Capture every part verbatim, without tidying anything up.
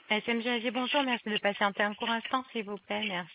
S M G A G, bonjour, merci de patienter un court instant, s'il vous plaît, merci.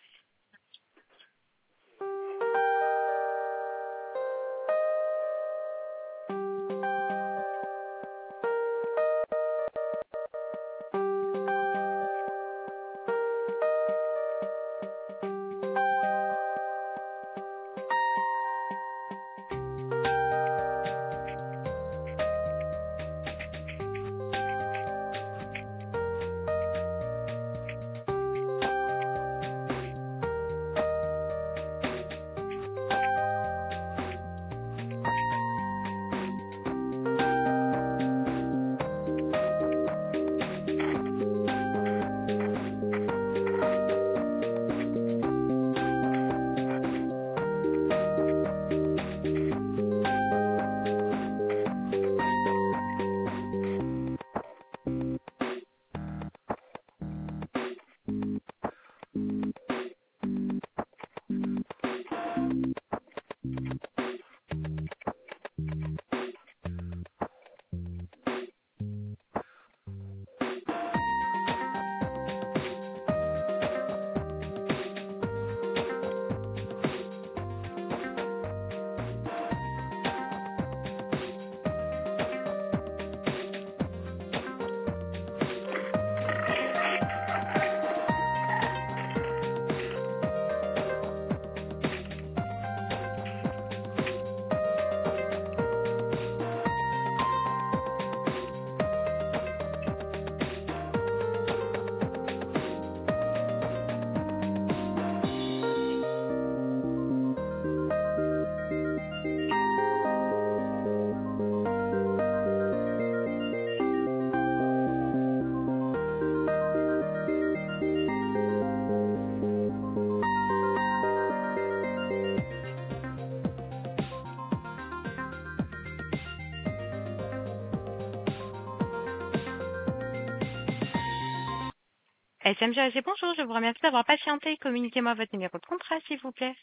S M G A G, bonjour, je vous remercie d'avoir patienté. Communiquez-moi votre numéro de contrat, s'il vous plaît.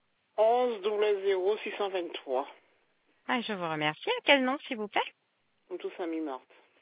onze zéro six cent vingt-trois. Ah, je vous remercie. À quel nom, s'il vous plaît? Tout ça mi-mars.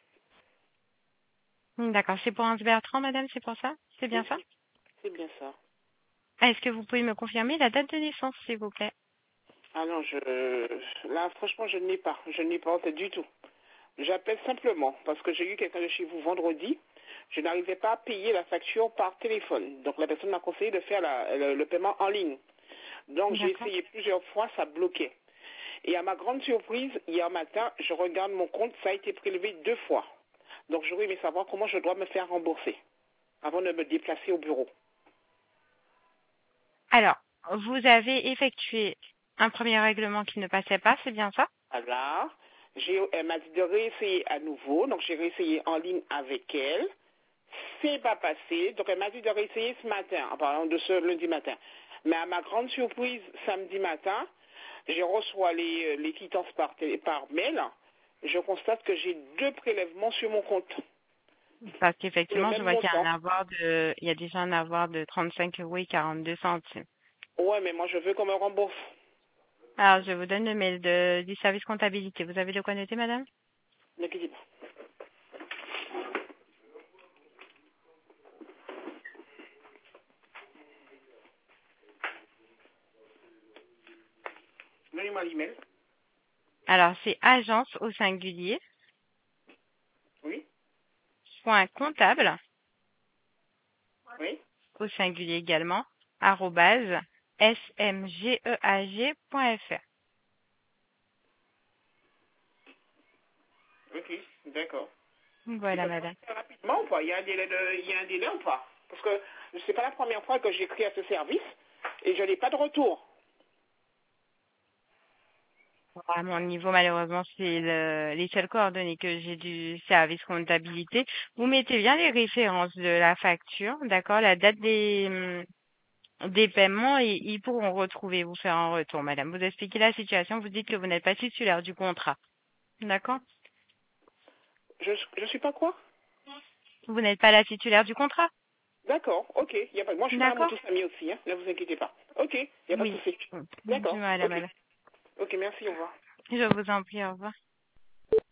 D'accord, c'est pour Hans Bertrand, madame, c'est pour ça? C'est bien Oui, ça? c'est bien ça. Est-ce que vous pouvez me confirmer la date de naissance, s'il vous plaît? Ah non, je là franchement je n'ai pas, je n'ai pas en tête du tout. J'appelle simplement parce que j'ai eu quelqu'un de chez vous vendredi. Je n'arrivais pas à payer la facture par téléphone. Donc la personne m'a conseillé de faire la- le, le paiement en ligne. Donc j'ai D'accord. essayé plusieurs fois, ça bloquait. Et à ma grande surprise, hier matin, je regarde mon compte, ça a été prélevé deux fois. Donc j'aurais aimé savoir comment je dois me faire rembourser avant de me déplacer au bureau. Alors, vous avez effectué un premier règlement qui ne passait pas, c'est bien ça? Voilà. J'ai, elle m'a dit de réessayer à nouveau, donc j'ai réessayé en ligne avec elle. C'est pas passé, donc elle m'a dit de réessayer ce matin, en parlant de ce lundi matin. Mais à ma grande surprise, samedi matin, je reçois les, les quittances par, télé- par mail. Je constate que j'ai deux prélèvements sur mon compte, Parce pour le qu'effectivement, je même vois qu'il y a un montant. avoir de, il y a déjà un avoir de trente-cinq euros et quarante-deux centimes. Ouais, mais moi je veux qu'on me rembourse. Alors, je vous donne le mail de, du service comptabilité. Vous avez de quoi noter, madame? Ne quittez pas. Donnez-moi l'email. Alors, c'est agence au singulier, Oui, point comptable, oui. au singulier également, arrobase, smgeag point fr. Ok, d'accord. Et Voilà, ça se passe madame. très rapidement ou pas? Il y a un délai, de, il y a un délai ou pas? Parce que c'est pas la première fois que j'écris à ce service et je n'ai pas de retour. À mon niveau, malheureusement, c'est le, les seules coordonnées que j'ai du service comptabilité. Vous mettez bien les références de la facture, d'accord, la date des, hum, des paiements et ils pourront retrouver, vous faire un retour, madame. Vous expliquez la situation, vous dites que vous n'êtes pas titulaire du contrat, d'accord? Je je suis pas quoi? Vous n'êtes pas la titulaire du contrat, D'accord, ok. Il Y a pas, moi je suis dans la d'accord? Montoussami aussi, hein. Ne vous inquiétez pas. Ok, il n'y a pas de Oui. souci. Du D'accord, mal à ok. mal. Ok, merci, au revoir. Je vous en prie, au revoir.